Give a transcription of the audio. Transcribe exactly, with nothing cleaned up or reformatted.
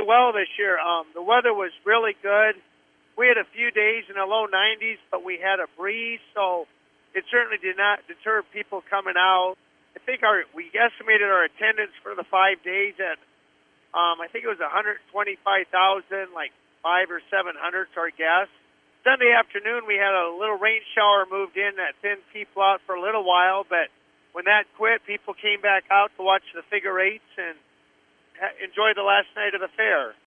really well this year. Um, the weather was really good. We had a few days in the low nineties, but we had a breeze, so it certainly did not deter people coming out. I think our we estimated our attendance for the five days at, um, I think it was one hundred twenty-five thousand, like five or seven hundred to our guests. Sunday afternoon, we had a little rain shower moved in that thinned people out for a little while, but when that quit, people came back out to watch the figure eights and enjoy the last night of the fair.